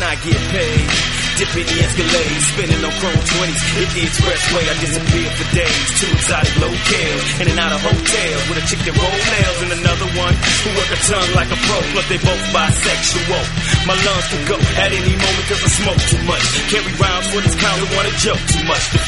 I get paid. Dipping the Escalade, spinning on chrome 20s. Hit the expressway, I disappear for days. Two exotic locales, in and out of hotels with a chick that roll nails and another one who work her tongue like a pro. Plus they both bisexual. My lungs can go at any moment cause I smoke too much. Carry rounds for this count, don't wanna joke too much. The